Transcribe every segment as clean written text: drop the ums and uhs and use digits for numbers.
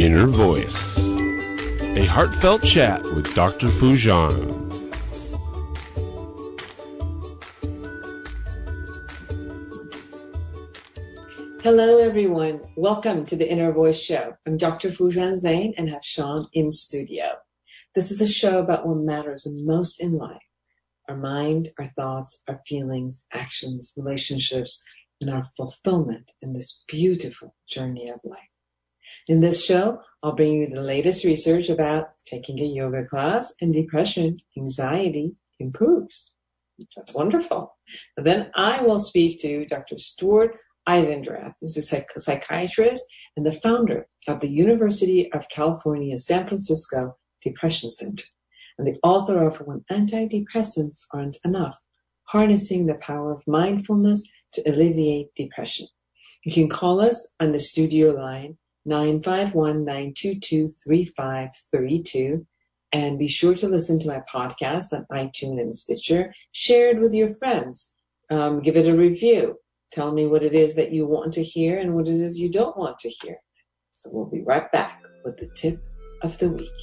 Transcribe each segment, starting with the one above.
Inner Voice, a heartfelt chat with Dr. Foojan. Hello, everyone. Welcome to the Inner Voice Show. I'm Dr. Foojan Zeine and have Sean in studio. This is a show about what matters most in life: our mind, our thoughts, our feelings, actions, relationships, and our fulfillment in this beautiful journey of life. In this show, I'll bring you the latest research about taking a yoga class and depression, anxiety improves. That's wonderful. And then I will speak to Dr. Stuart Eisendrath, who's a psychiatrist and the founder of the University of California, San Francisco Depression Center, and the author of When Antidepressants Aren't Enough, Harnessing the Power of Mindfulness to Alleviate Depression. You can call us on the studio line 951-922-3532, and be sure to listen to my podcast on iTunes and Stitcher. Share it with your friends. Give it a review. Tell me what it is that you want to hear and what it is you don't want to hear. So we'll be right back with the tip of the week.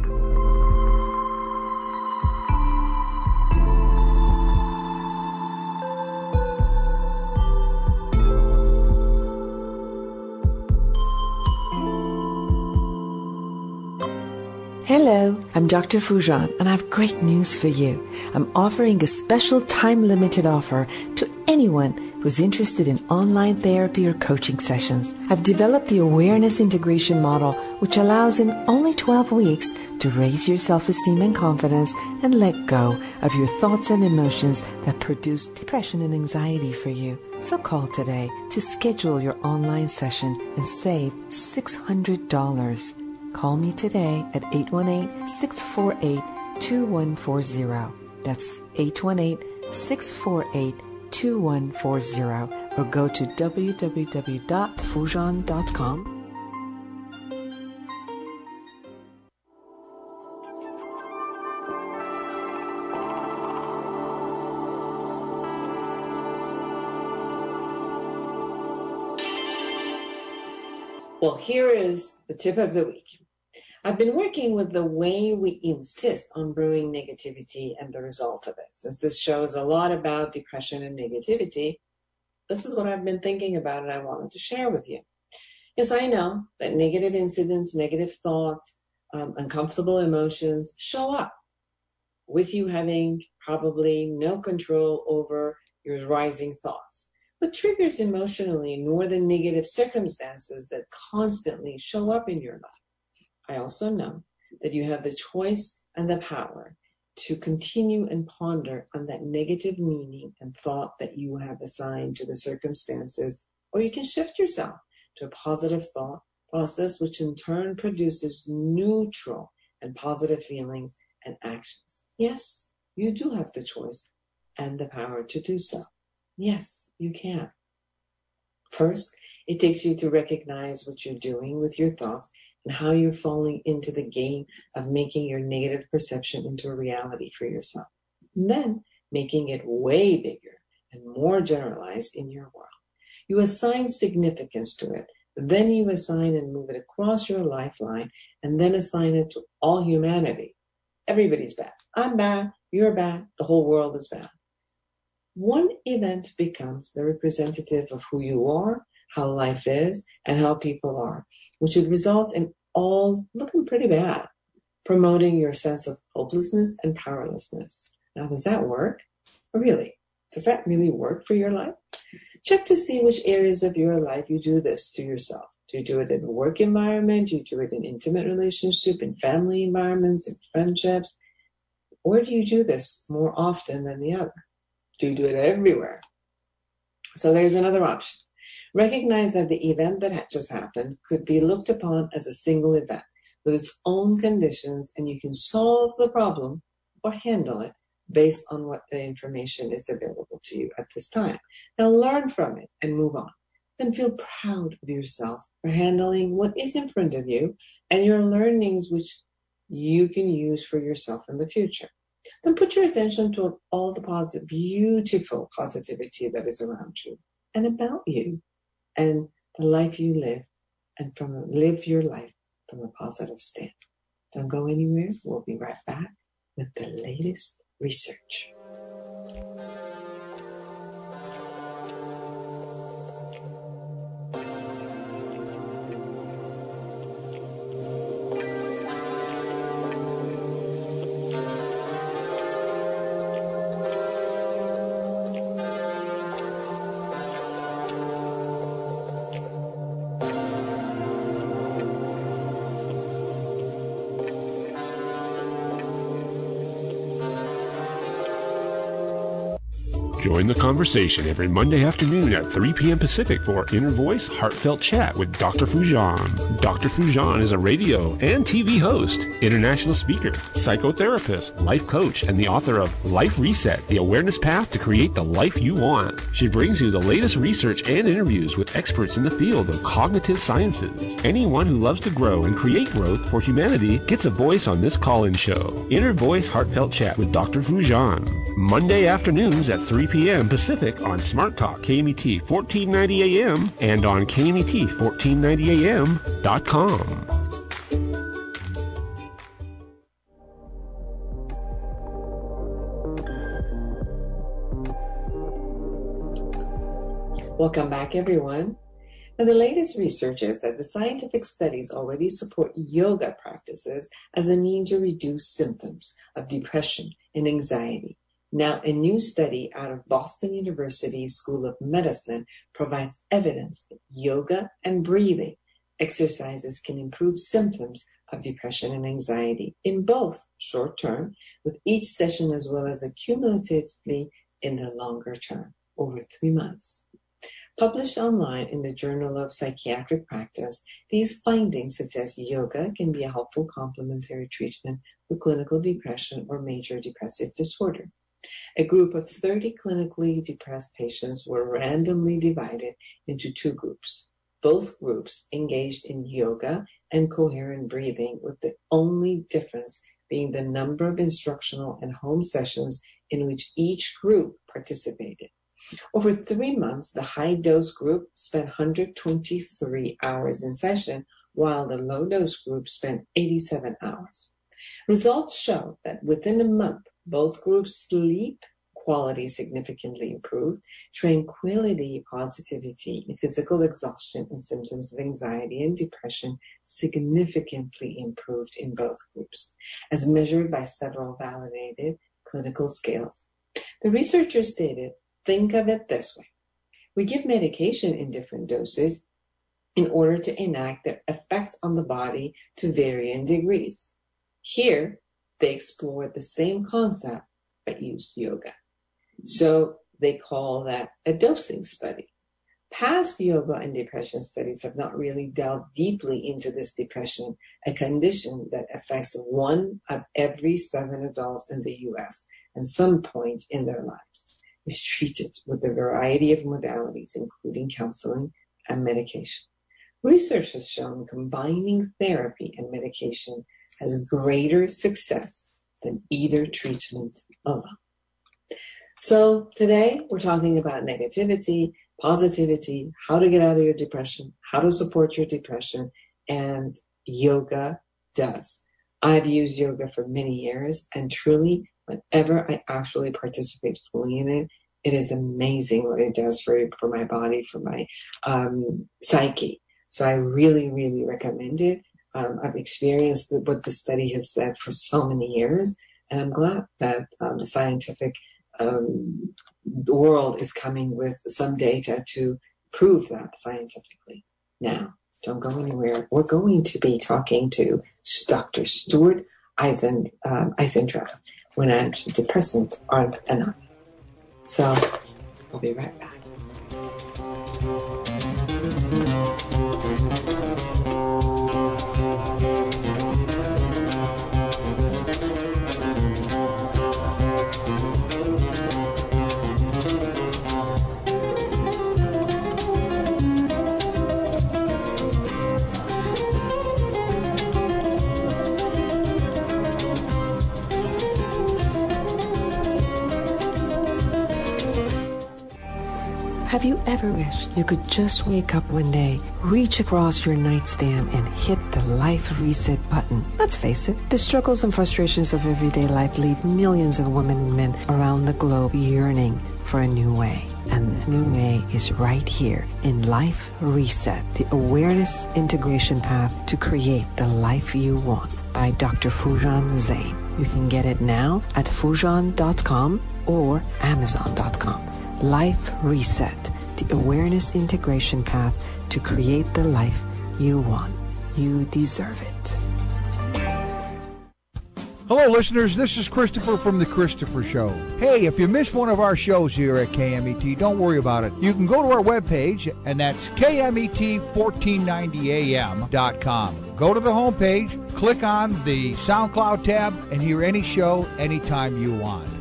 Hello, I'm Dr. Foojan, and I have great news for you. I'm offering a special time-limited offer to anyone who's interested in online therapy or coaching sessions. I've developed the awareness integration model, which allows in only 12 weeks to raise your self-esteem and confidence and let go of your thoughts and emotions that produce depression and anxiety for you. So call today to schedule your online session and save $600. Call me today at 818-648-2140. That's 818-648-2140, or go to www.foojan.com. Well, here is the tip of the week. I've been working with the way we insist on brewing negativity and the result of it. Since this show is a lot about depression and negativity, this is what I've been thinking about and I wanted to share with you. Yes, I know that negative incidents, negative thoughts, uncomfortable emotions show up with you having probably no control over your rising thoughts. What triggers emotionally nor the negative circumstances that constantly show up in your life. I also know that you have the choice and the power to continue and ponder on that negative meaning and thought that you have assigned to the circumstances, or you can shift yourself to a positive thought process, which in turn produces neutral and positive feelings and actions. Yes, you do have the choice and the power to do so. Yes, you can. First, it takes you to recognize what you're doing with your thoughts and how you're falling into the game of making your negative perception into a reality for yourself. And then making it way bigger and more generalized in your world. You assign significance to it, then you assign and move it across your lifeline, and then assign it to all humanity. Everybody's bad. I'm bad. You're bad. The whole world is bad. One event becomes the representative of who you are, how life is, and how people are, which would result in all looking pretty bad, promoting your sense of hopelessness and powerlessness. Now, does that work? Really? Does that really work for your life? Check to see which areas of your life you do this to yourself. Do you do it in a work environment? Do you do it in intimate relationship, in family environments, in friendships? Or do you do this more often than the other? Do you do it everywhere? So there's another option. Recognize that the event that had just happened could be looked upon as a single event with its own conditions, and you can solve the problem or handle it based on what the information is available to you at this time. Now learn from it and move on. Then feel proud of yourself for handling what is in front of you and your learnings, which you can use for yourself in the future. Then put your attention toward all the positive, beautiful positivity that is around you and about you and the life you live, and live your life from a positive stand. Don't go anywhere. We'll be right back with the latest research. Join the conversation every Monday afternoon at 3 p.m. Pacific for Inner Voice Heartfelt Chat with Dr. Foojan. Dr. Foojan is a radio and TV host, international speaker, psychotherapist, life coach, and the author of Life Reset, The Awareness Path to Create the Life You Want. She brings you the latest research and interviews with experts in the field of cognitive sciences. Anyone who loves to grow and create growth for humanity gets a voice on this call-in show. Inner Voice Heartfelt Chat with Dr. Foojan. Monday afternoons at 3 p.m. Pacific on Smart Talk KMET 1490 AM and on KMET1490AM.com. Welcome back, everyone. Now, the latest research is that the scientific studies already support yoga practices as a means to reduce symptoms of depression and anxiety. Now, a new study out of Boston University School of Medicine provides evidence that yoga and breathing exercises can improve symptoms of depression and anxiety in both short term, with each session, as well as accumulatively in the longer term, over 3 months. Published online in the Journal of Psychiatric Practice, these findings suggest yoga can be a helpful complementary treatment for clinical depression or major depressive disorder. A group of 30 clinically depressed patients were randomly divided into 2 groups. Both groups engaged in yoga and coherent breathing, with the only difference being the number of instructional and home sessions in which each group participated. Over 3 months, the high-dose group spent 123 hours in session, while the low-dose group spent 87 hours. Results show that within a month, both groups' sleep quality significantly improved, tranquility, positivity, physical exhaustion, and symptoms of anxiety and depression significantly improved in both groups, as measured by several validated clinical scales. The researchers stated, think of it this way. We give medication in different doses in order to enact their effects on the body to varying degrees. Here, they explored the same concept but used yoga. So they call that a dosing study. Past yoga and depression studies have not really delved deeply into this depression, a condition that affects 1 of every 7 adults in the U.S. at some point in their lives. Is treated with a variety of modalities, including counseling and medication. Research has shown combining therapy and medication has greater success than either treatment alone. So today we're talking about negativity, positivity, how to get out of your depression, how to support your depression, and yoga does. I've used yoga for many years, and truly, whenever I actually participate fully in it, it is amazing what it does for my body, for my psyche. So I really, really recommend it. I've experienced what the study has said for so many years, and I'm glad that the scientific world is coming with some data to prove that scientifically. Now, don't go anywhere. We're going to be talking to Dr. Stuart Eisendrath when antidepressants aren't enough. So, we'll be right back. Have you ever wished you could just wake up one day, reach across your nightstand, and hit the life reset button? Let's face it, the struggles and frustrations of everyday life leave millions of women and men around the globe yearning for a new way. And the new way is right here in Life Reset, the awareness integration path to create the life you want by Dr. Foojan Zeine. You can get it now at Foojan.com or Amazon.com. Life Reset, the awareness integration path to create the life you want. You deserve it. Hello, listeners. This is Christopher from The Christopher Show. Hey, if you missed one of our shows here at KMET, don't worry about it. You can go to our webpage, and that's KMET1490am.com. Go to the homepage, click on the SoundCloud tab, and hear any show anytime you want.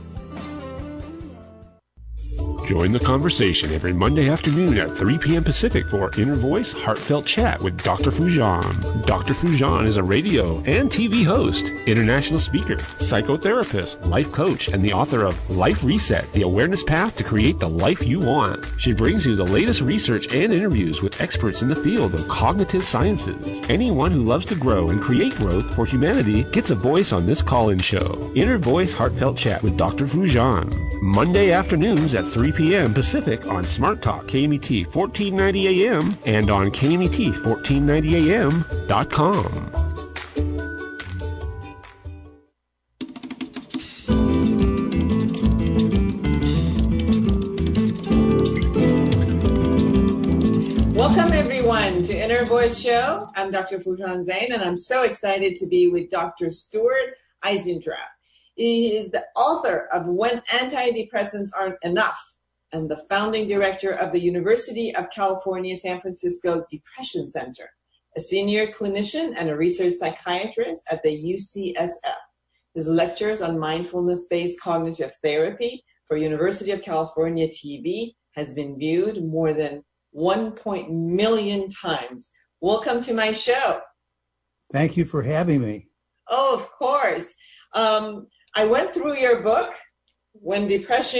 Join the conversation every Monday afternoon at 3 p.m. Pacific for Inner Voice Heartfelt Chat with Dr. Foojan. Dr. Foojan is a radio and TV host, international speaker, psychotherapist, life coach, and the author of Life Reset, the awareness path to create the life you want. She brings you the latest research and interviews with experts in the field of cognitive sciences. Anyone who loves to grow and create growth for humanity gets a voice on this call-in show. Inner Voice Heartfelt Chat with Dr. Foojan. Monday afternoons at 3 p.m. Pacific on Smart Talk KMET 1490 AM and on KMET1490am.com. Welcome everyone to Inner Voice Show. I'm Dr. Foojan Zeine, and I'm so excited to be with Dr. Stuart Eisendrath. He is the author of When Antidepressants Aren't Enough and the founding director of the University of California, San Francisco Depression Center, a senior clinician and a research psychiatrist at the UCSF. His lectures on mindfulness-based cognitive therapy for University of California TV has been viewed more than 1 million times. Welcome to my show. Thank you for having me. Oh, of course. I went through your book, When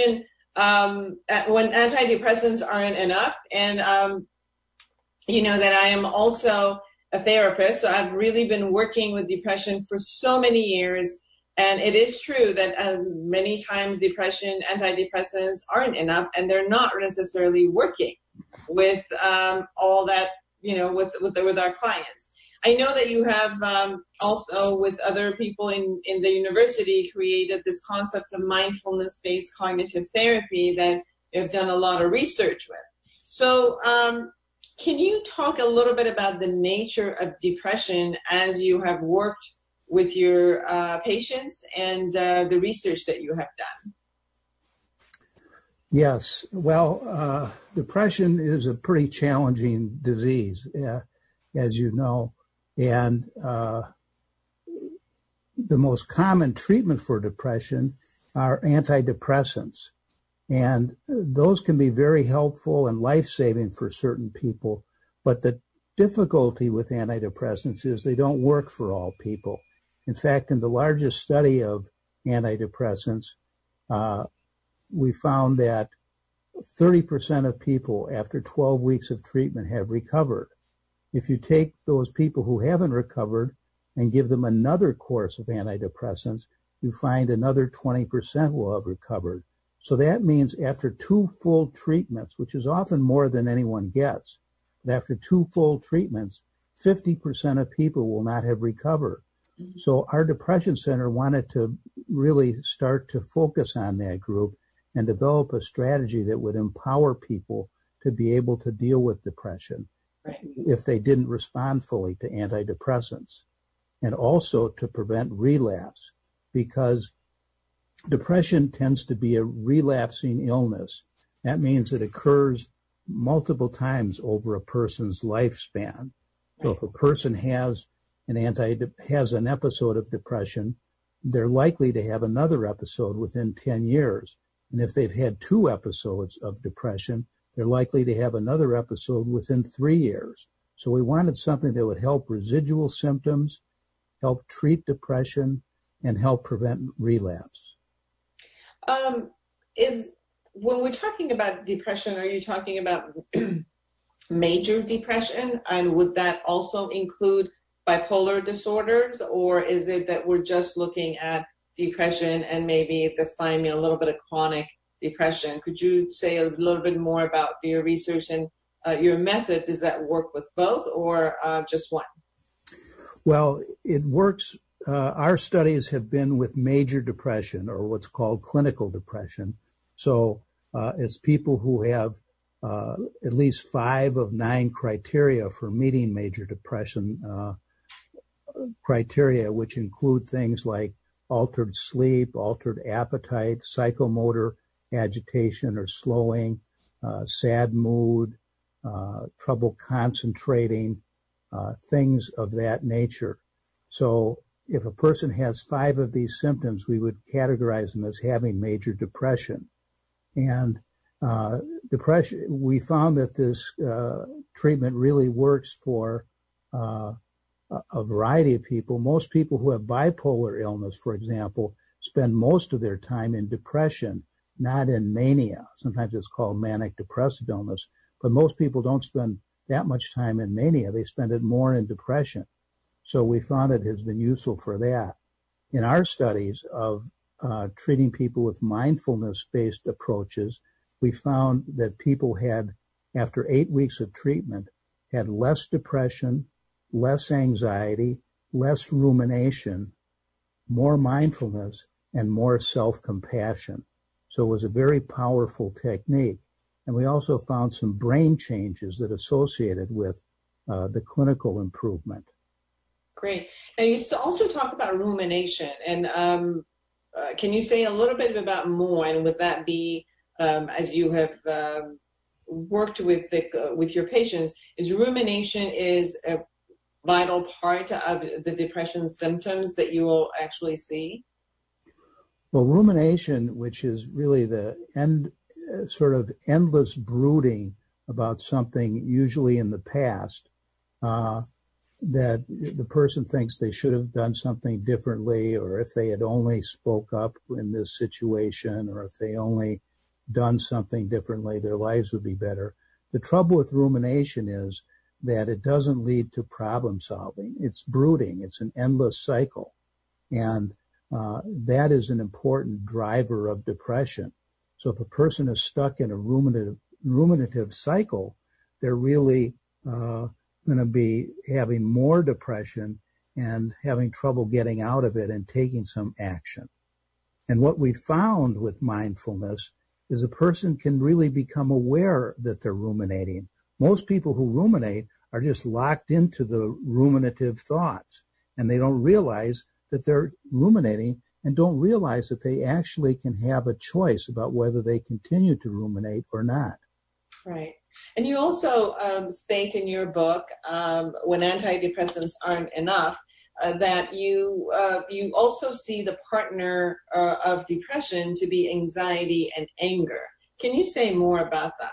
Antidepressants Aren't Enough, and you know that I am also a therapist, so I've really been working with depression for so many years, and it is true that many times antidepressants aren't enough, and they're not necessarily working with all that, you know, with our clients. I know that you have also with other people in the university created this concept of mindfulness-based cognitive therapy that you've done a lot of research with. So can you talk a little bit about the nature of depression as you have worked with your patients and the research that you have done? Yes. Well, depression is a pretty challenging disease, as you know. And the most common treatment for depression are antidepressants. And those can be very helpful and life-saving for certain people. But the difficulty with antidepressants is they don't work for all people. In fact, in the largest study of antidepressants, we found that 30% of people after 12 weeks of treatment have recovered. If you take those people who haven't recovered and give them another course of antidepressants, you find another 20% will have recovered. So that means after 2 full treatments, which is often more than anyone gets, but after 2 full treatments, 50% of people will not have recovered. Mm-hmm. So our depression center wanted to really start to focus on that group and develop a strategy that would empower people to be able to deal with depression. Right. If they didn't respond fully to antidepressants, and also to prevent relapse, because depression tends to be a relapsing illness. That means it occurs multiple times over a person's lifespan. So if a person has an episode of depression, they're likely to have another episode within 10 years. And if they've had 2 episodes of depression, they're likely to have another episode within 3 years. So we wanted something that would help residual symptoms, help treat depression, and help prevent relapse. when we're talking about depression, are you talking about major depression? And would that also include bipolar disorders? Or is it that we're just looking at depression and maybe this time a little bit of chronic depression? Could you say a little bit more about your research and your method? Does that work with both or just one? Well, it works. Our studies have been with major depression, or what's called clinical depression. So it's people who have at least 5 of 9 criteria for meeting major depression criteria, which include things like altered sleep, altered appetite, psychomotor agitation or slowing, sad mood, trouble concentrating, things of that nature. So if a person has 5 of these symptoms, we would categorize them as having major depression. And depression, we found that this treatment really works for a variety of people. Most people who have bipolar illness, for example, spend most of their time in depression, not in mania. Sometimes it's called manic depressive illness, but most people don't spend that much time in mania. They spend it more in depression. So we found it has been useful for that. In our studies of treating people with mindfulness-based approaches, we found that people had, after 8 weeks of treatment, had less depression, less anxiety, less rumination, more mindfulness, and more self-compassion. So it was a very powerful technique. And we also found some brain changes that associated with the clinical improvement. Great. Now you also talk about rumination, and can you say a little bit about more? And would that be, as you have worked with your patients, is rumination is a vital part of the depression symptoms that you will actually see? Well, rumination, which is really the sort of endless brooding about something, usually in the past, that the person thinks they should have done something differently, or if they had only spoke up in this situation, or if they only done something differently, their lives would be better. The trouble with rumination is that it doesn't lead to problem solving. It's brooding. It's an endless cycle. And that is an important driver of depression. So if a person is stuck in a ruminative cycle, they're really going to be having more depression and having trouble getting out of it and taking some action. And what we found with mindfulness is a person can really become aware that they're ruminating. Most people who ruminate are just locked into the ruminative thoughts, and they don't realize that they're ruminating and don't realize that they actually can have a choice about whether they continue to ruminate or not. Right. And you also state in your book, when antidepressants aren't enough, that you also see the partner of depression to be anxiety and anger. Can you say more about that?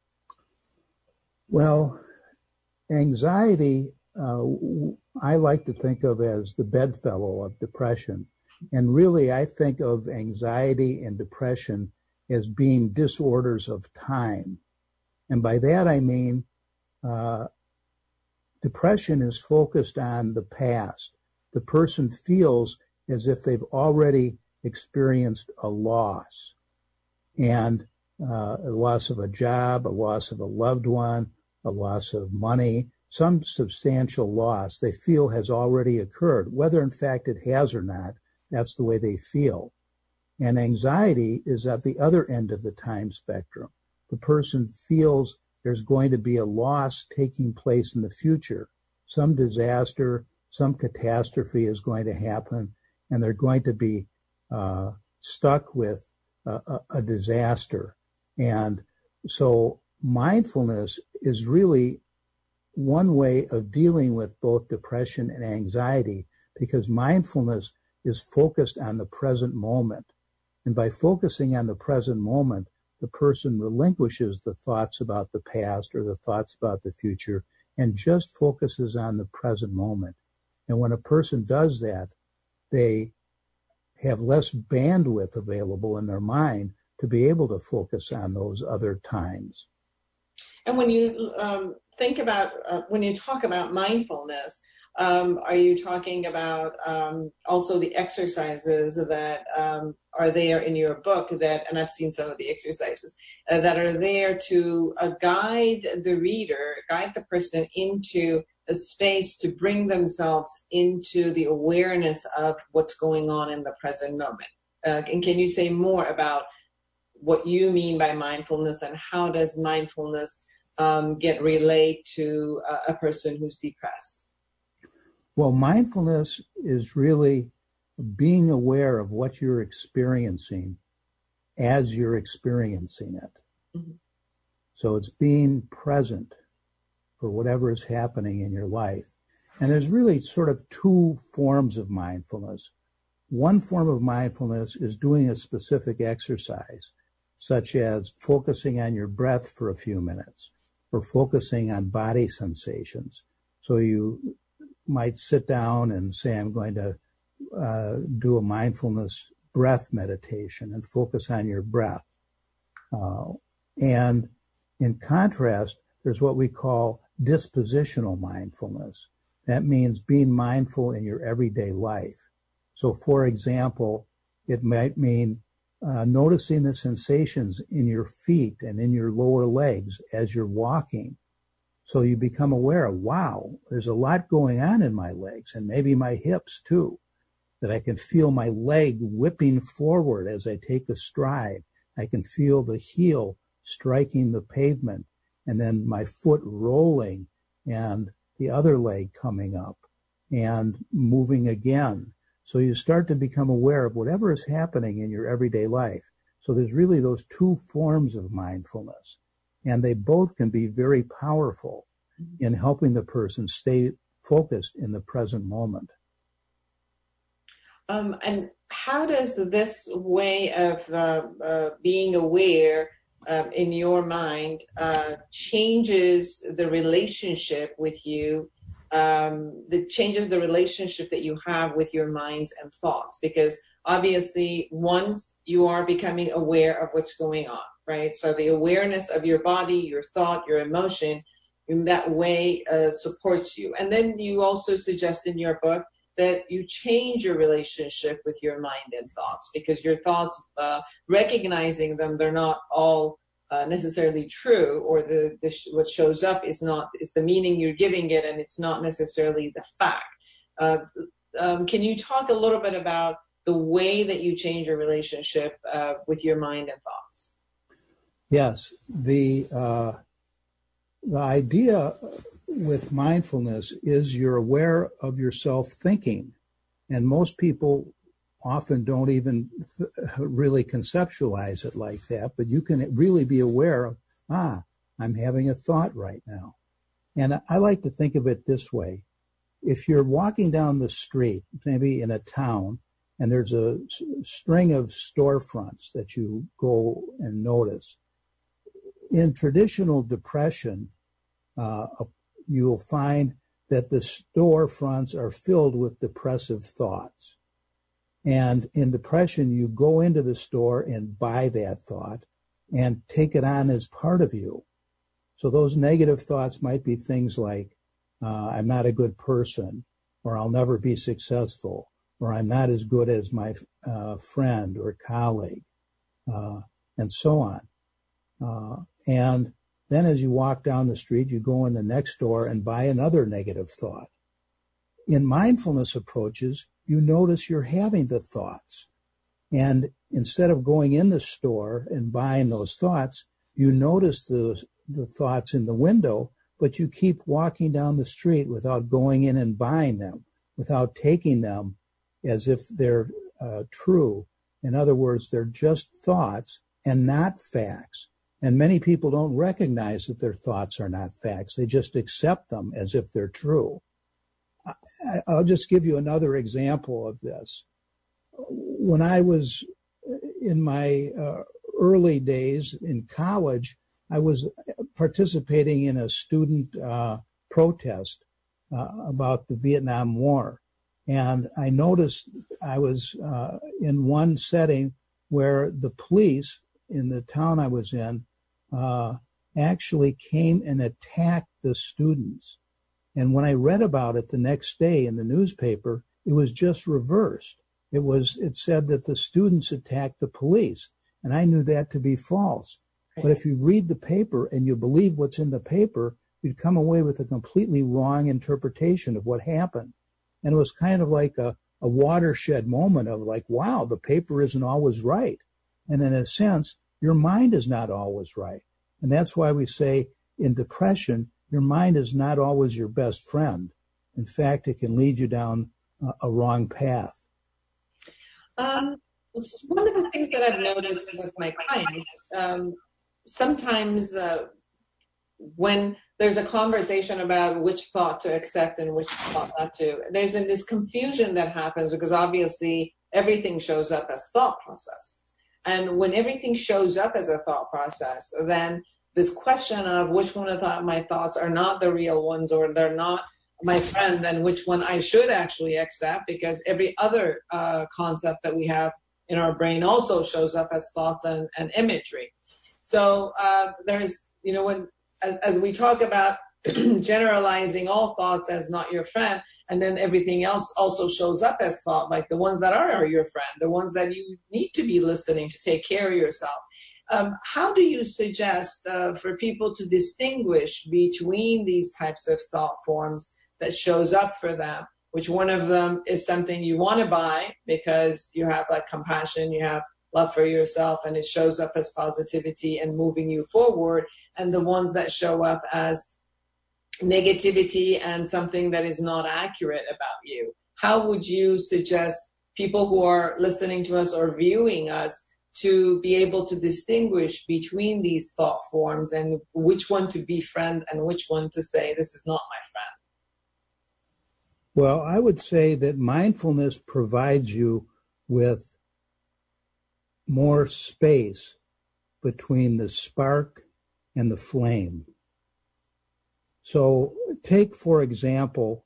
Well, anxiety, I like to think of as the bedfellow of depression. And really, I think of anxiety and depression as being disorders of time. And by that, I mean depression is focused on the past. The person feels as if they've already experienced a loss, and a loss of a job, a loss of a loved one, a loss of money, some substantial loss they feel has already occurred. Whether in fact it has or not, that's the way they feel. And anxiety is at the other end of the time spectrum. The person feels there's going to be a loss taking place in the future. Some disaster, some catastrophe is going to happen, and they're going to be stuck with a disaster. And so mindfulness is really one way of dealing with both depression and anxiety, because mindfulness is focused on the present moment. And by focusing on the present moment, the person relinquishes the thoughts about the past or the thoughts about the future and just focuses on the present moment. And when a person does that, they have less bandwidth available in their mind to be able to focus on those other times. And when you think about, when you talk about mindfulness, are you talking about also the exercises that are there in your book that, and I've seen some of the exercises that are there to guide the reader, guide the person into a space to bring themselves into the awareness of what's going on in the present moment? And can you say more about what you mean by mindfulness, and how does mindfulness get relayed to a person who's depressed? Well, mindfulness is really being aware of what you're experiencing as you're experiencing it. Mm-hmm. So it's being present for whatever is happening in your life. And there's really sort of two forms of mindfulness. One form of mindfulness is doing a specific exercise, such as focusing on your breath for a few minutes, or focusing on body sensations. So you might sit down and say, I'm going to do a mindfulness breath meditation and focus on your breath. And in contrast, there's what we call dispositional mindfulness. That means being mindful in your everyday life. So, for example, it might mean noticing the sensations in your feet and in your lower legs as you're walking. So you become aware of, wow, there's a lot going on in my legs, and maybe my hips too, that I can feel my leg whipping forward as I take a stride. I can feel the heel striking the pavement, and then my foot rolling and the other leg coming up and moving again. So you start to become aware of whatever is happening in your everyday life. So there's really those two forms of mindfulness, and they both can be very powerful in helping the person stay focused in the present moment. And how does this way of being aware in your mind changes the relationship with you, that changes the relationship that you have with your minds and thoughts? Because obviously, once you are becoming aware of what's going on, right? So the awareness of your body, your thought, your emotion, in that way supports you. And then you also suggest in your book that you change your relationship with your mind and thoughts, because your thoughts, recognizing them, they're not all necessarily true, or what shows up is the meaning you're giving it, and it's not necessarily the fact. Can you talk a little bit about the way that you change your relationship with your mind and thoughts? Yes, the idea with mindfulness is you're aware of yourself thinking, and most people often don't even really conceptualize it like that, but you can really be aware of, I'm having a thought right now. And I like to think of it this way. If you're walking down the street, maybe in a town, and there's a string of storefronts that you go and notice, in traditional depression, you'll find that the storefronts are filled with depressive thoughts. And in depression, you go into the store and buy that thought and take it on as part of you. So those negative thoughts might be things like, I'm not a good person, or I'll never be successful, or I'm not as good as my friend or colleague, and so on. And then as you walk down the street, you go in the next door and buy another negative thought. In mindfulness approaches, you notice you're having the thoughts. And instead of going in the store and buying those thoughts, you notice the thoughts in the window, but you keep walking down the street without going in and buying them, without taking them as if they're true. In other words, they're just thoughts and not facts. And many people don't recognize that their thoughts are not facts. They just accept them as if they're true. I'll just give you another example of this. When I was in my early days in college, I was participating in a student protest about the Vietnam War. And I noticed I was in one setting where the police in the town I was in actually came and attacked the students. And when I read about it the next day in the newspaper, it was just reversed. It said that the students attacked the police, and I knew that to be false. But if you read the paper and you believe what's in the paper, you'd come away with a completely wrong interpretation of what happened. And it was kind of like a watershed moment of like, wow, the paper isn't always right. And in a sense, your mind is not always right. And that's why we say in depression, your mind is not always your best friend. In fact, it can lead you down a wrong path. One of the things that I've noticed with my clients, sometimes when there's a conversation about which thought to accept and which thought not to, there's this confusion that happens because obviously everything shows up as thought process. And when everything shows up as a thought process, then this question of which one of my thoughts are not the real ones or they're not my friend, and which one I should actually accept, because every other concept that we have in our brain also shows up as thoughts and imagery. So there's, as we talk about generalizing all thoughts as not your friend, and then everything else also shows up as thought, like the ones that are your friend, the ones that you need to be listening to take care of yourself. How do you suggest for people to distinguish between these types of thought forms that shows up for them? Which one of them is something you want to buy because you have like compassion, you have love for yourself, and it shows up as positivity and moving you forward, and the ones that show up as negativity and something that is not accurate about you? How would you suggest people who are listening to us or viewing us to be able to distinguish between these thought forms and which one to befriend and which one to say, this is not my friend? Well, I would say that mindfulness provides you with more space between the spark and the flame. So take, for example,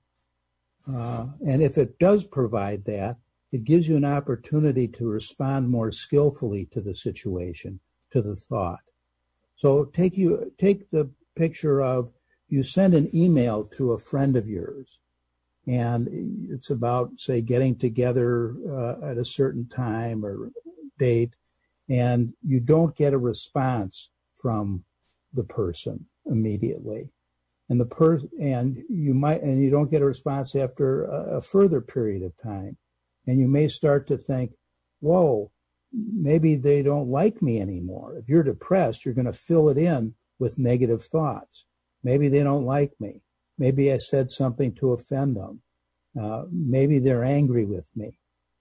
and if it does provide that, it gives you an opportunity to respond more skillfully to the situation, to the thought. So take the picture of you send an email to a friend of yours, and it's about, say, getting together at a certain time or date, and you don't get a response from the person immediately. And you don't get a response after a further period of time. And you may start to think, whoa, maybe they don't like me anymore. If you're depressed, you're going to fill it in with negative thoughts. Maybe they don't like me. Maybe I said something to offend them. Maybe they're angry with me.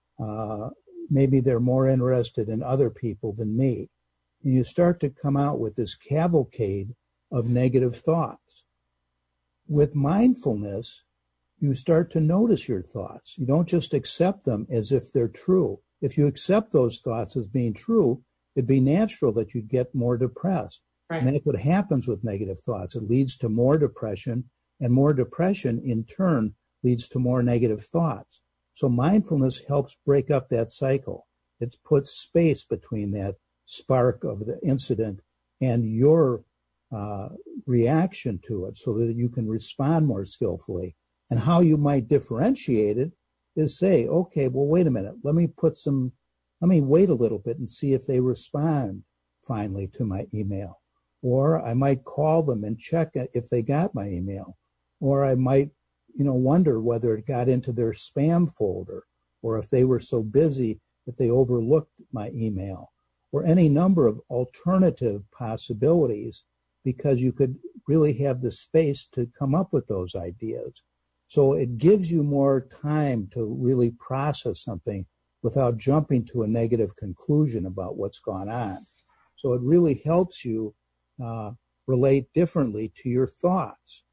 Maybe they're more interested in other people than me. And you start to come out with this cavalcade of negative thoughts. With mindfulness, you start to notice your thoughts. You don't just accept them as if they're true. If you accept those thoughts as being true, it'd be natural that you'd get more depressed. Right. And that's what happens with negative thoughts. It leads to more depression, and more depression in turn leads to more negative thoughts. So mindfulness helps break up that cycle. It puts space between that spark of the incident and your reaction to it so that you can respond more skillfully. And how you might differentiate it is say, okay, well, wait a minute. Let me wait a little bit and see if they respond finally to my email. Or I might call them and check if they got my email. Or I might, wonder whether it got into their spam folder, or if they were so busy that they overlooked my email, or any number of alternative possibilities, because you could really have the space to come up with those ideas. So it gives you more time to really process something without jumping to a negative conclusion about what's gone on. So it really helps you relate differently to your thoughts.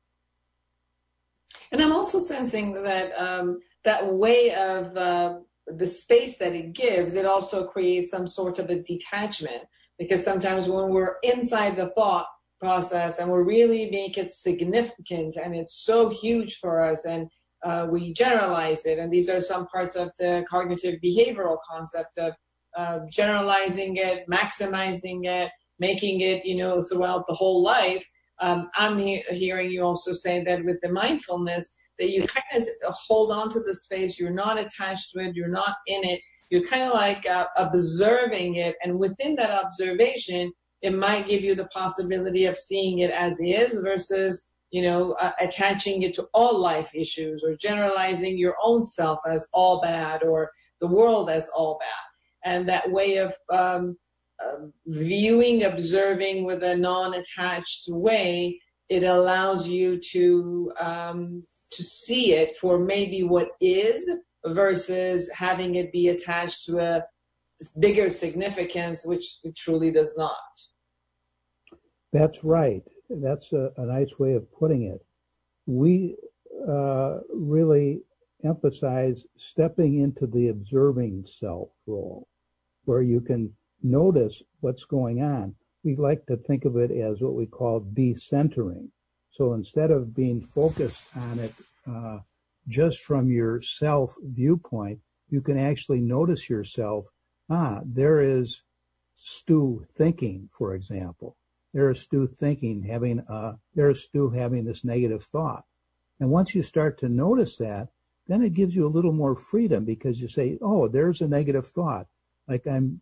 And I'm also sensing that that way of the space that it gives, it also creates some sort of a detachment, because sometimes when we're inside the thought process and we really make it significant and it's so huge for us, and we generalize it, and these are some parts of the cognitive behavioral concept of generalizing it, maximizing it, making it, throughout the whole life. I'm hearing you also say that with the mindfulness, that you kind of hold on to the space. You're not attached to it. You're not in it. You're kind of like observing it. And within that observation, it might give you the possibility of seeing it as is versus, attaching it to all life issues or generalizing your own self as all bad or the world as all bad. And that way of viewing, observing with a non-attached way, it allows you to see it for maybe what is versus having it be attached to a bigger significance, which it truly does not. That's right. That's a nice way of putting it. We really emphasize stepping into the observing self role, where you can notice what's going on. We like to think of it as what we call decentering. So instead of being focused on it just from your self viewpoint, you can actually notice yourself. There is Stu thinking, for example. There's Stu thinking, there's Stu having this negative thought. And once you start to notice that, then it gives you a little more freedom because you say, oh, there's a negative thought. Like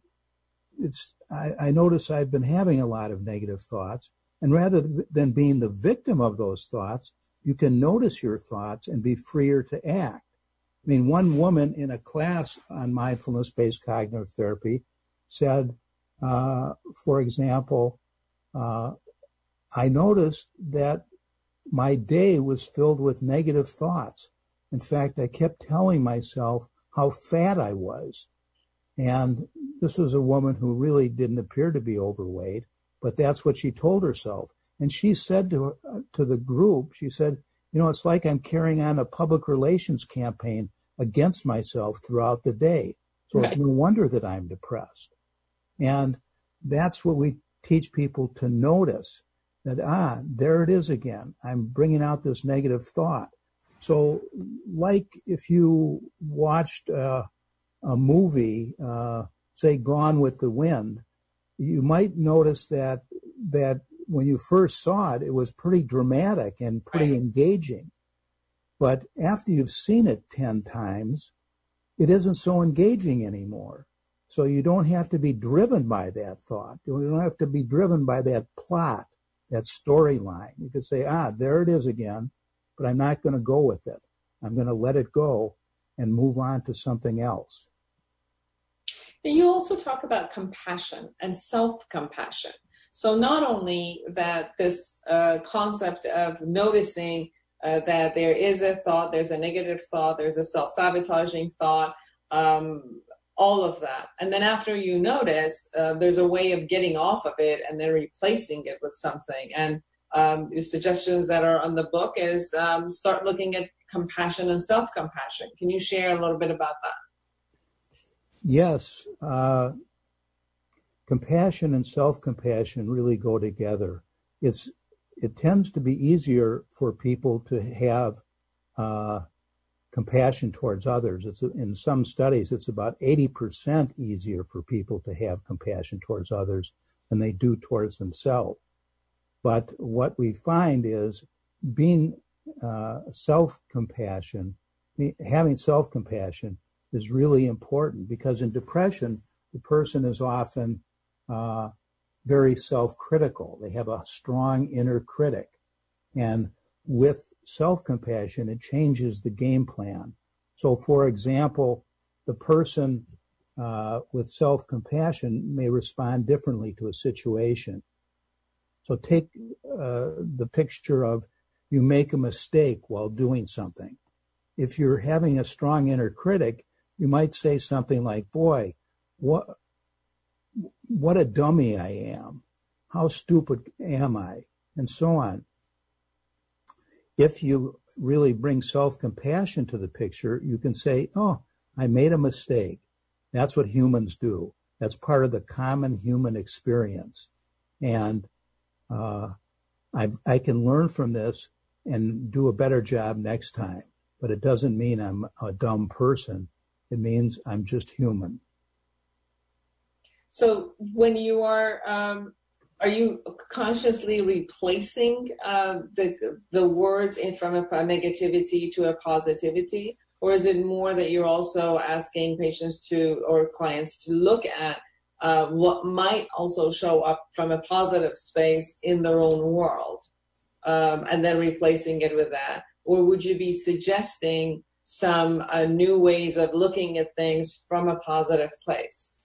I notice I've been having a lot of negative thoughts. And rather than being the victim of those thoughts, you can notice your thoughts and be freer to act. I mean, one woman in a class on mindfulness-based cognitive therapy said, for example, I noticed that my day was filled with negative thoughts. In fact, I kept telling myself how fat I was. And this was a woman who really didn't appear to be overweight, but that's what she told herself. And she said to the group, she said, it's like I'm carrying on a public relations campaign against myself throughout the day. So It's no wonder that I'm depressed. And that's what we teach people to notice, that, there it is again. I'm bringing out this negative thought. So like if you watched a movie, say Gone with the Wind, you might notice that when you first saw it, it was pretty dramatic and pretty engaging. But after you've seen it 10 times, it isn't so engaging anymore. So you don't have to be driven by that thought. You don't have to be driven by that plot, that storyline. You could say, there it is again, but I'm not going to go with it. I'm going to let it go and move on to something else. And you also talk about compassion and self-compassion. So not only that this concept of noticing that there is a thought, there's a negative thought, there's a self-sabotaging thought, all of that. And then after you notice, there's a way of getting off of it and then replacing it with something. And your suggestions that are on the book is start looking at compassion and self-compassion. Can you share a little bit about that? Yes. Compassion and self-compassion really go together. It tends to be easier for people to have compassion towards others. In some studies, it's about 80% easier for people to have compassion towards others than they do towards themselves. But what we find is being self-compassion, having self-compassion is really important, because in depression, the person is often very self-critical. They have a strong inner critic. And with self-compassion, it changes the game plan. So, for example, the person with self-compassion may respond differently to a situation. So take the picture of you make a mistake while doing something. If you're having a strong inner critic, you might say something like, boy, what a dummy I am. How stupid am I? And so on. If you really bring self-compassion to the picture, you can say, oh, I made a mistake. That's what humans do. That's part of the common human experience. And I can learn from this and do a better job next time. But it doesn't mean I'm a dumb person. It means I'm just human. So when you are you consciously replacing the words from a negativity to a positivity? Or is it more that you're also asking patients or clients to look at what might also show up from a positive space in their own world, and then replacing it with that? Or would you be suggesting some new ways of looking at things from a positive place?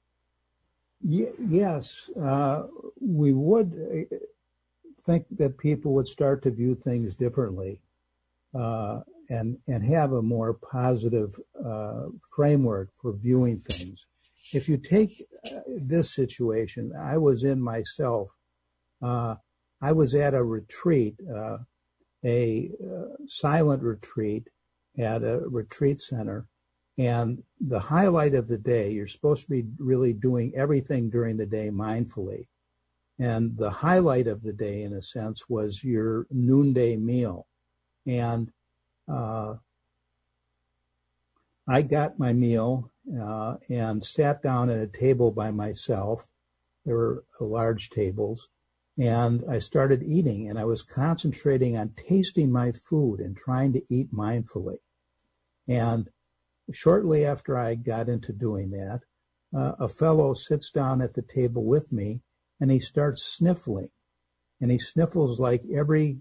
Yes, we would think that people would start to view things differently and have a more positive framework for viewing things. If you take this situation, I was in myself. I was at a retreat, a silent retreat at a retreat center. And the highlight of the day, you're supposed to be really doing everything during the day mindfully. And the highlight of the day, in a sense, was your noonday meal. And I got my meal and sat down at a table by myself. There were large tables. And I started eating, and I was concentrating on tasting my food and trying to eat mindfully. And shortly after I got into doing that, a fellow sits down at the table with me, and he starts sniffling. And he sniffles like every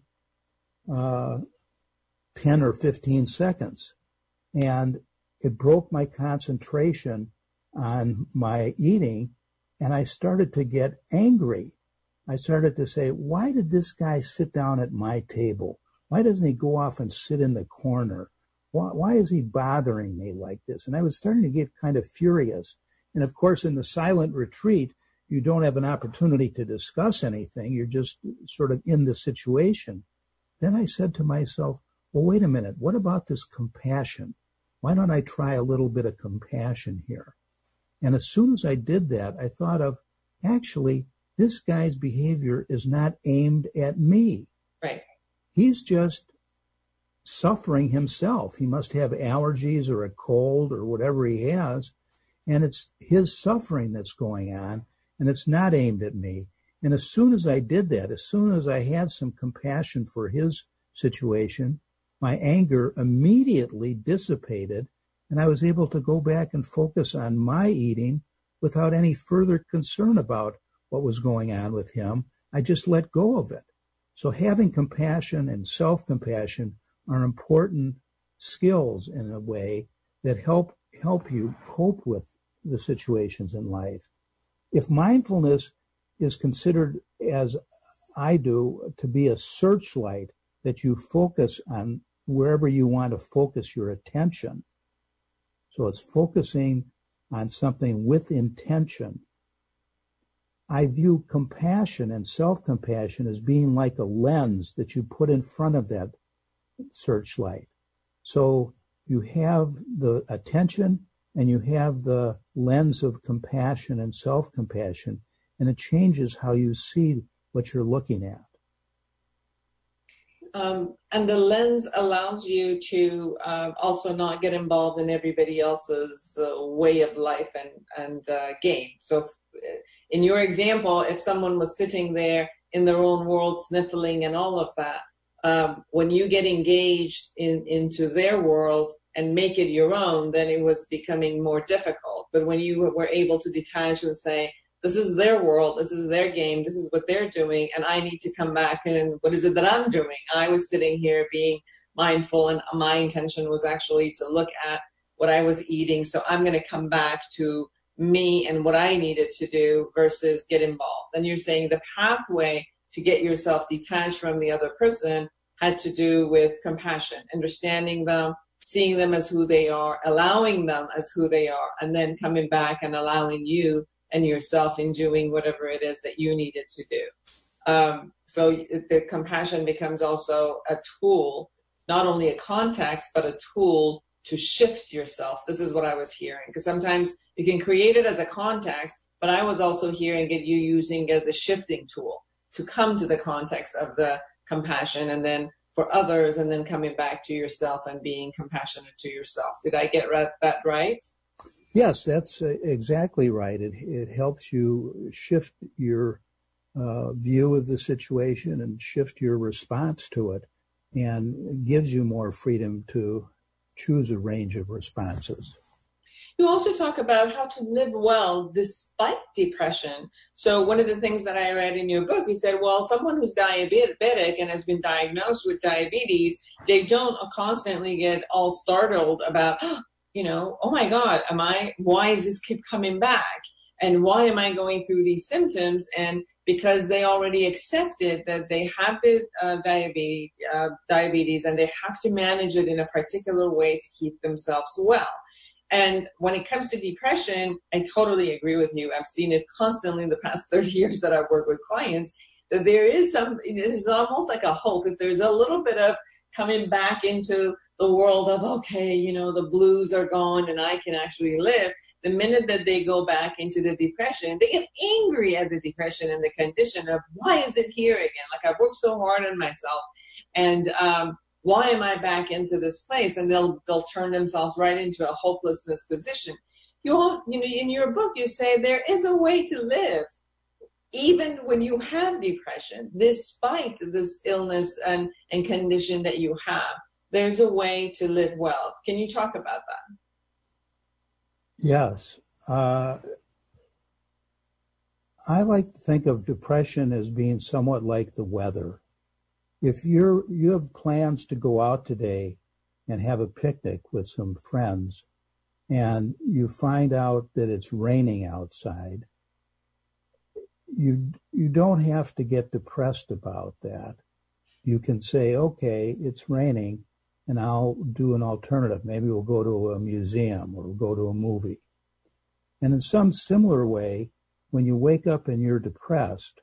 10 or 15 seconds. And it broke my concentration on my eating, and I started to get angry. I started to say, why did this guy sit down at my table? Why doesn't he go off and sit in the corner? Why is he bothering me like this? And I was starting to get kind of furious. And of course, in the silent retreat, you don't have an opportunity to discuss anything. You're just sort of in the situation. Then I said to myself, well, wait a minute. What about this compassion? Why don't I try a little bit of compassion here? And as soon as I did that, I thought of, actually, this guy's behavior is not aimed at me. Right. He's just suffering himself. He must have allergies or a cold or whatever he has, and it's his suffering that's going on, and it's not aimed at me. And as soon as I did that, as soon as I had some compassion for his situation, my anger immediately dissipated, and I was able to go back and focus on my eating without any further concern about what was going on with him. I just let go of it. So having compassion and self-compassion are important skills in a way that help you cope with the situations in life. If mindfulness is considered, as I do, to be a searchlight that you focus on wherever you want to focus your attention, so it's focusing on something with intention, I view compassion and self-compassion as being like a lens that you put in front of that searchlight. So you have the attention and you have the lens of compassion and self-compassion, and it changes how you see what you're looking at. And the lens allows you to also not get involved in everybody else's way of life and game. So in your example, if someone was sitting there in their own world, sniffling and all of that, when you get engaged into their world and make it your own, then it was becoming more difficult. But when you were able to detach and say, this is their world, this is their game, this is what they're doing, and I need to come back and what is it that I'm doing? I was sitting here being mindful, and my intention was actually to look at what I was eating. So I'm going to come back to me and what I needed to do versus get involved. And you're saying the pathway to get yourself detached from the other person had to do with compassion, understanding them, seeing them as who they are, allowing them as who they are, and then coming back and allowing you and yourself in doing whatever it is that you needed to do. So the compassion becomes also a tool, not only a context, but a tool to shift yourself. This is what I was hearing, because sometimes you can create it as a context, but I was also hearing it you using as a shifting tool to come to the context of the compassion and then for others, and then coming back to yourself and being compassionate to yourself. Did I get that right? Yes, that's exactly right. It helps you shift your view of the situation and shift your response to it, and gives you more freedom to choose a range of responses. You also talk about how to live well despite depression. So one of the things that I read in your book, you said, well, someone who's diabetic and has been diagnosed with diabetes, they don't constantly get all startled about, oh my God, why does this keep coming back? And why am I going through these symptoms? And because they already accepted that they have the diabetes and they have to manage it in a particular way to keep themselves well. And when it comes to depression, I totally agree with you. I've seen it constantly in the past 30 years that I've worked with clients, that there's almost like a hope. If there's a little bit of coming back into the world of, okay, the blues are gone and I can actually live, the minute that they go back into the depression, they get angry at the depression and the condition of, why is it here again? Like, I've worked so hard on myself, and why am I back into this place? And they'll turn themselves right into a hopelessness position. In your book, you say there is a way to live, even when you have depression, despite this illness and condition that you have. There's a way to live well. Can you talk about that? Yes. I like to think of depression as being somewhat like the weather. If you have plans to go out today and have a picnic with some friends, and you find out that it's raining outside, you don't have to get depressed about that. You can say, okay, it's raining, and I'll do an alternative. Maybe we'll go to a museum or we'll go to a movie. And in some similar way, when you wake up and you're depressed,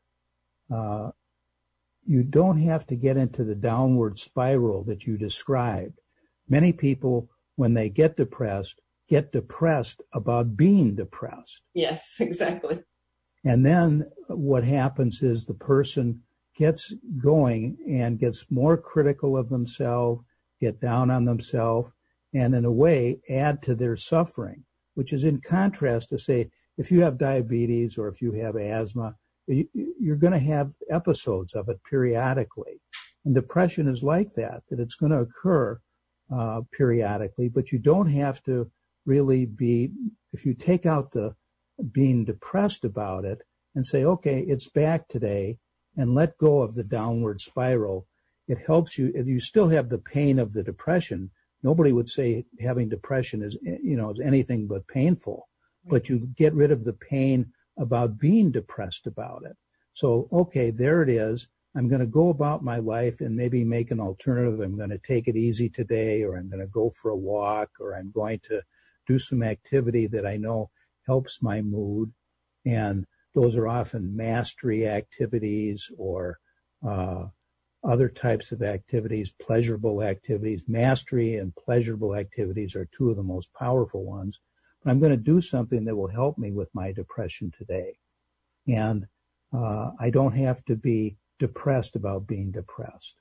you don't have to get into the downward spiral that you described. Many people, when they get depressed about being depressed. Yes, exactly. And then what happens is the person gets going and gets more critical of themselves, get down on themselves, and in a way add to their suffering, which is in contrast to, say, if you have diabetes or if you have asthma, you're going to have episodes of it periodically. And depression is like that it's going to occur periodically, but you don't have to really be, if you take out the being depressed about it and say, okay, it's back today, and let go of the downward spiral, it helps you. If you still have the pain of the depression, nobody would say having depression is anything but painful, but you get rid of the pain about being depressed about it. So, okay, there it is. I'm going to go about my life and maybe make an alternative. I'm going to take it easy today, or I'm going to go for a walk, or I'm going to do some activity that I know helps my mood. And those are often mastery activities or other types of activities, pleasurable activities. Mastery and pleasurable activities are two of the most powerful ones. But I'm going to do something that will help me with my depression today. And I don't have to be depressed about being depressed.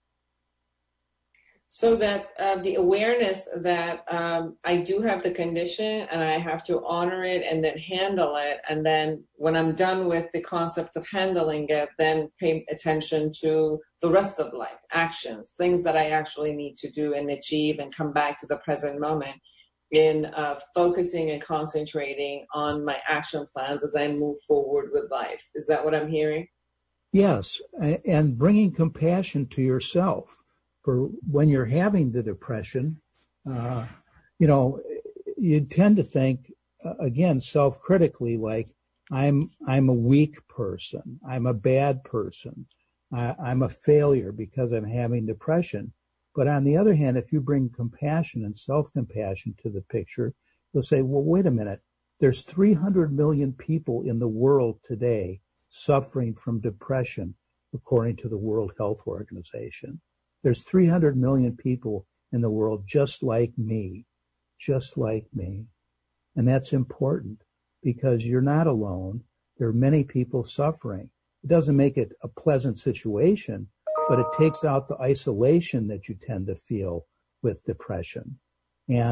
So that the awareness that I do have the condition and I have to honor it and then handle it. And then when I'm done with the concept of handling it, then pay attention to the rest of life, actions, things that I actually need to do and achieve, and come back to the present moment in focusing and concentrating on my action plans as I move forward with life. Is that what I'm hearing? Yes, and bringing compassion to yourself. For when you're having the depression, you tend to think, again, self-critically, like, I'm a weak person, I'm a bad person, I'm a failure because I'm having depression. But on the other hand, if you bring compassion and self-compassion to the picture, you'll say, well, wait a minute, there's 300 million people in the world today suffering from depression, according to the World Health Organization. There's 300 million people in the world just like me. And that's important because you're not alone. There are many people suffering. It doesn't make it a pleasant situation, but it takes out the isolation that you tend to feel with depression. And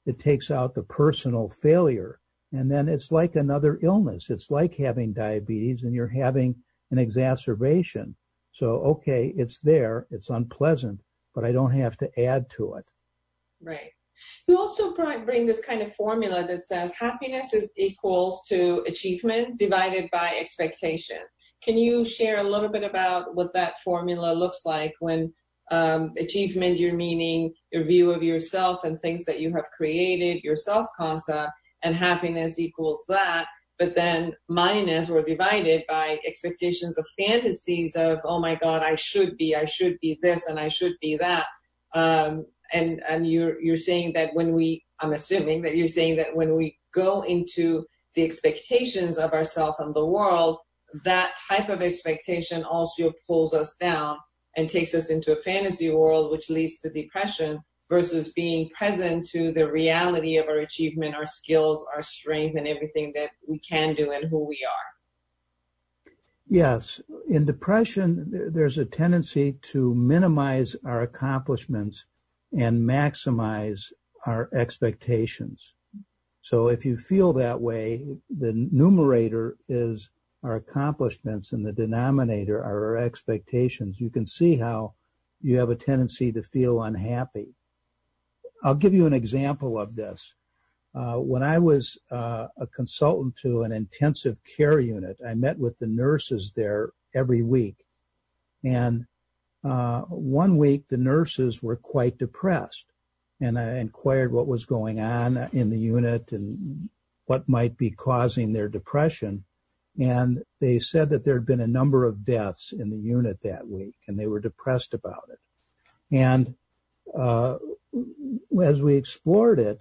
it takes out the personal failure. And then it's like another illness. It's like having diabetes and you're having an exacerbation. So, okay, it's there, it's unpleasant, but I don't have to add to it. Right. You also bring this kind of formula that says happiness is equals to achievement divided by expectation. Can you share a little bit about what that formula looks like when achievement, you're meaning your view of yourself and things that you have created, your self-concept, and happiness equals that, but then minus or divided by expectations of fantasies of, oh my God, I should be this and I should be that. And you're saying that I'm assuming that you're saying that when we go into the expectations of ourselves and the world, that type of expectation also pulls us down and takes us into a fantasy world, which leads to depression, versus being present to the reality of our achievement, our skills, our strength, and everything that we can do and who we are. Yes. In depression, there's a tendency to minimize our accomplishments and maximize our expectations. So if you feel that way, the numerator is our accomplishments and the denominator are our expectations. You can see how you have a tendency to feel unhappy. I'll give you an example of this. When I was a consultant to an intensive care unit, I met with the nurses there every week. And 1 week, the nurses were quite depressed. And I inquired what was going on in the unit and what might be causing their depression. And they said that there had been a number of deaths in the unit that week, and they were depressed about it. And as we explored it,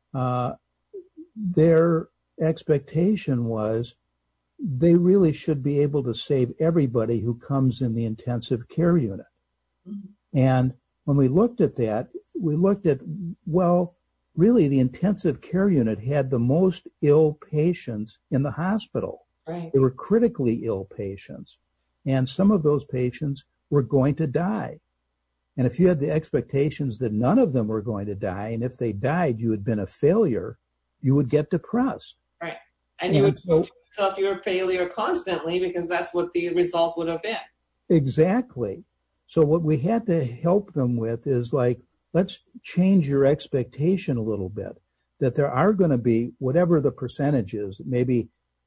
their expectation was they really should be able to save everybody who comes in the intensive care unit. Mm-hmm. And when we looked at that, we looked at, well, really the intensive care unit had the most ill patients in the hospital. Right. They were critically ill patients. And some of those patients were going to die. And if you had the expectations that none of them were going to die, and if they died, you had been a failure, you would get depressed. Right. And you would feel yourself you're a failure constantly because that's what the result would have been. Exactly. So what we had to help them with is like, let's change your expectation a little bit, that there are going to be, whatever the percentage is, maybe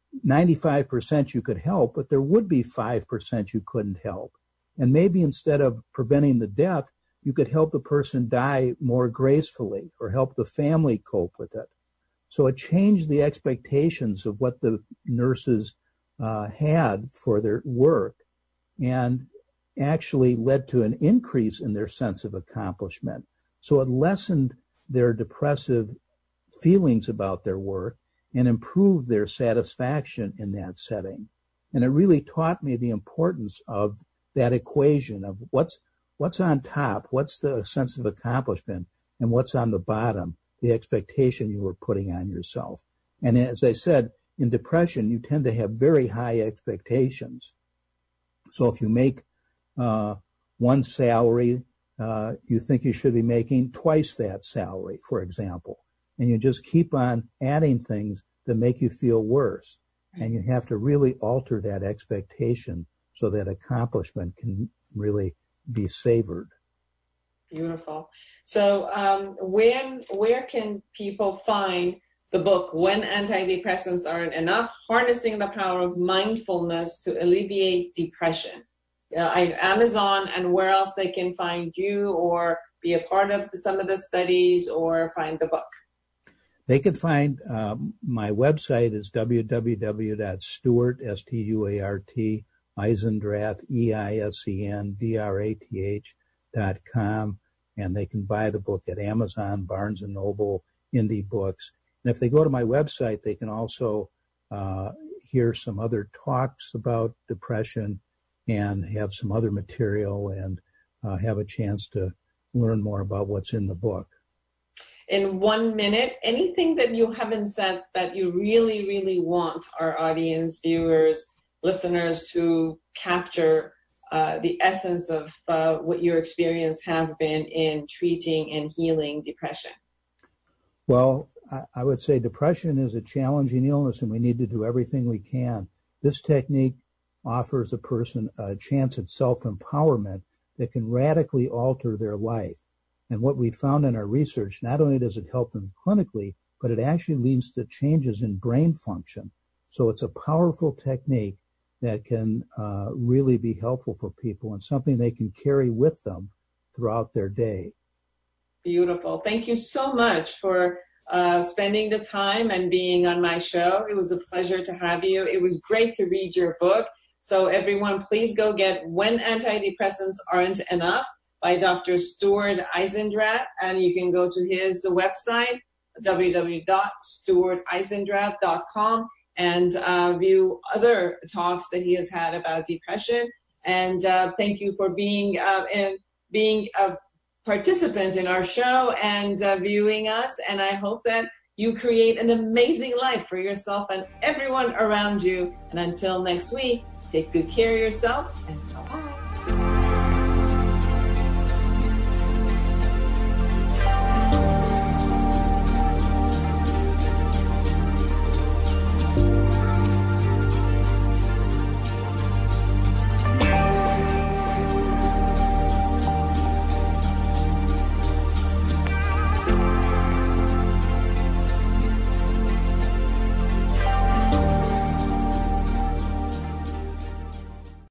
95% you could help, but there would be 5% you couldn't help. And maybe instead of preventing the death, you could help the person die more gracefully or help the family cope with it. So it changed the expectations of what the nurses had for their work and actually led to an increase in their sense of accomplishment. So it lessened their depressive feelings about their work and improved their satisfaction in that setting. And it really taught me the importance of that equation of what's on top, what's the sense of accomplishment, and what's on the bottom, the expectation you were putting on yourself. And as I said, in depression, you tend to have very high expectations. So if you make one salary, you think you should be making twice that salary, for example. And you just keep on adding things that make you feel worse. And you have to really alter that expectation so that accomplishment can really be savored. Beautiful. So where can people find the book, When Antidepressants Aren't Enough? Harnessing the Power of Mindfulness to Alleviate Depression. Amazon, and where else they can find you or be a part of some of the studies or find the book? They can find my website is www.stuart, S-T-U-A-R-T, Eisendrath, EISENDRATH.com, and they can buy the book at Amazon, Barnes & Noble, Indie Books. And if they go to my website, they can also hear some other talks about depression and have some other material and have a chance to learn more about what's in the book. In 1 minute, anything that you haven't said that you really, really want our audience, viewers, listeners to capture the essence of what your experience have been in treating and healing depression? Well, I would say depression is a challenging illness, and we need to do everything we can. This technique offers a person a chance at self-empowerment that can radically alter their life. And what we found in our research, not only does it help them clinically, but it actually leads to changes in brain function. So it's a powerful technique that can really be helpful for people and something they can carry with them throughout their day. Beautiful. Thank you so much for spending the time and being on my show. It was a pleasure to have you. It was great to read your book. So everyone, please go get When Antidepressants Aren't Enough by Dr. Stuart Eisendrath. And you can go to his website, www.stuarteisendrath.com, and view other talks that he has had about depression. And thank you for being a participant in our show and viewing us. And I hope that you create an amazing life for yourself and everyone around you. And until next week, take good care of yourself and